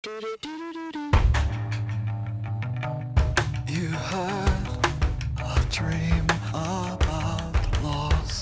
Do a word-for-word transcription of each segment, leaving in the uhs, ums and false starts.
You had a dream about loss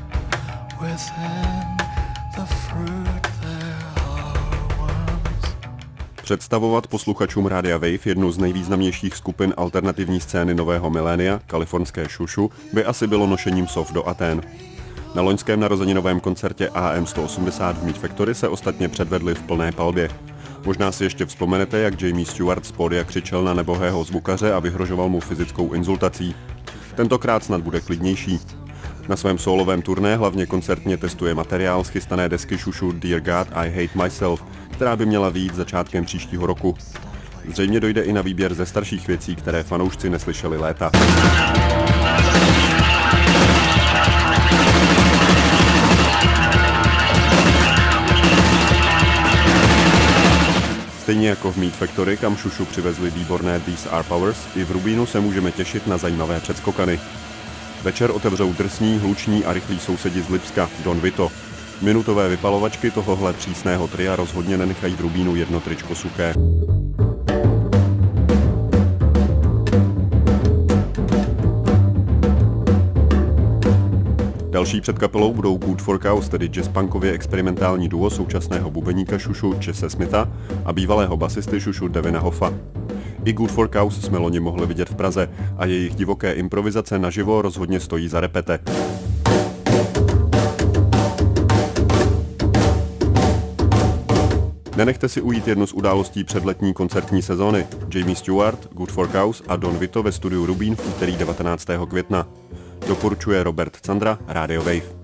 within the fruit there are worms. Představovat posluchačům Rádia Wave jednu z nejvýznamnějších skupin alternativní scény nového milénia, kalifornské Šušu, by asi bylo nošením sov do Atén. Na loňském narozeninovém koncertě A M sto osmdesát v Meat Factory se ostatně předvedli v plné palbě. Možná si ještě vzpomenete, jak Jamie Stewart z pódia křičel na nebohého zvukaře a vyhrožoval mu fyzickou inzultací. Tentokrát snad bude klidnější. Na svém sólovém turné hlavně koncertně testuje materiál z chystané desky Šušu Dear God, I Hate Myself, která by měla vyjít začátkem příštího roku. Zřejmě dojde i na výběr ze starších věcí, které fanoušci neslyšeli léta. Stejně jako v Meat Factory, kam Šušu přivezli výborné These Are Powers, i v Rubínu se můžeme těšit na zajímavé předskokany. Večer otevřou drsní, hluční a rychlí sousedi z Lipska, Don Vito. Minutové vypalovačky tohohle přísného tria rozhodně nenechají v Rubínu jedno tričko suché. Další před kapelou budou Good for Cows, tedy jazzpunkově experimentální duo současného bubeníka Šušu Chese Smitha a bývalého basisty Šušu Devina Hoffa. I Good for Cows jsme loni mohli vidět v Praze a jejich divoké improvizace naživo rozhodně stojí za repete. Nenechte si ujít jednu z událostí předletní koncertní sezóny. Jamie Stewart, Good for Cows a Don Vito ve studiu Rubín v úterý devatenáctého května. Doporučuje Robert Candra, Radio Wave.